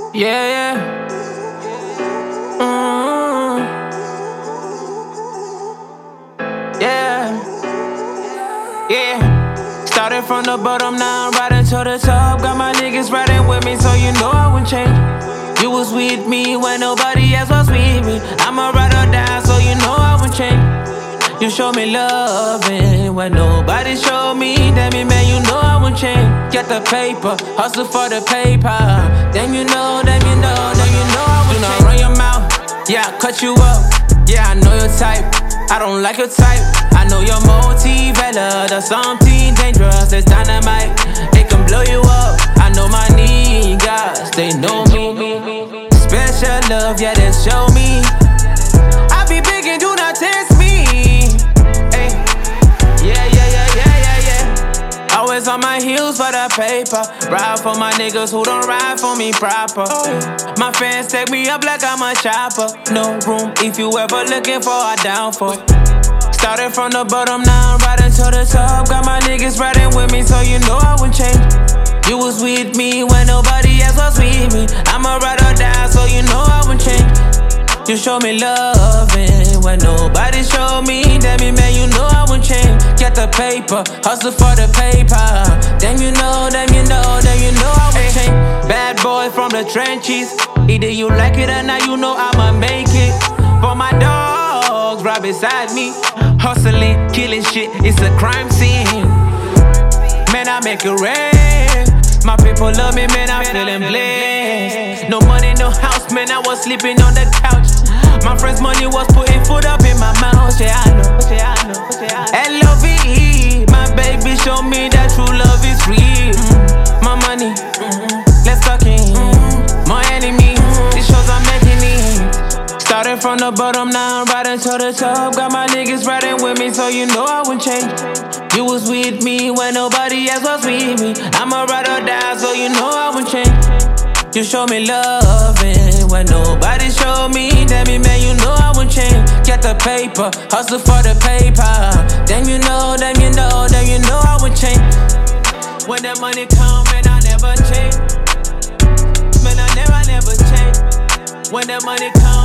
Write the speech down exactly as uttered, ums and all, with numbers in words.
Yeah, yeah. Mm, yeah, yeah. Started from the bottom, now I'm riding to the top. Got my niggas riding with me, so you know I wouldn't change. You was with me when nobody else was with me. I'ma ride or die, so you know I wouldn't change. You show me loving when nobody showed me. Damn it, man, you know I wouldn't change. Get the paper, hustle for the paper. Damn, you know, damn, you know, damn, you know I wouldn't change. Run your mouth, yeah, I cut you up. Yeah, I know your type, I don't like your type. I know your motive, Ella, there's something dangerous. There's dynamite, it can blow you up. I know my niggas, they know me. Special love, yeah, they show me. I be big and do not test me. Hey. Yeah, yeah, yeah, yeah, yeah, yeah. Always on my heels for the paper. Ride for my niggas who don't ride for me proper. My fans take me up like I'm a chopper. No room if you ever looking for a downfall. Started from the bottom, now I'm riding to the top. Got my niggas riding with me, so you know I wouldn't change. You was with me when nobody else was with me. I'ma ride or die, so you know I wouldn't change. You show me loving when nobody showed me. Damn it, man, you know I wouldn't change. Get the paper, hustle for the paper. Damn, you know, damn, you know, damn, you know I wouldn't change. Bad boy from the trenches. Either you like it or not, you know I'ma make it. For my dogs right beside me. Hustling, killing shit, it's a crime scene. Man, I make it rain. My people love me, man, I'm feeling blessed. No money, no house, man, I was sleeping on the couch. My friend's money was putting food up in my mouth. Yeah, I know, yeah, I know, yeah, I know. L O V E, my baby showed me that true love is real. Mm, my money, mm, let's talk in. Mm, my enemy, mm, it shows I'm making it. Started from the bottom, now I'm riding to the top. Got my niggas riding with me, so you know I wouldn't change. You was with me when nobody else was with me. I'ma ride or die, so you know I wouldn't change. You show me loving when nobody showed me. Damn it, man, you know I wouldn't change. Get the paper, hustle for the paper. Damn, you know, damn, you know, damn, you know I wouldn't change. When the money come, man, I never change. Man, I never, never change. When the money come.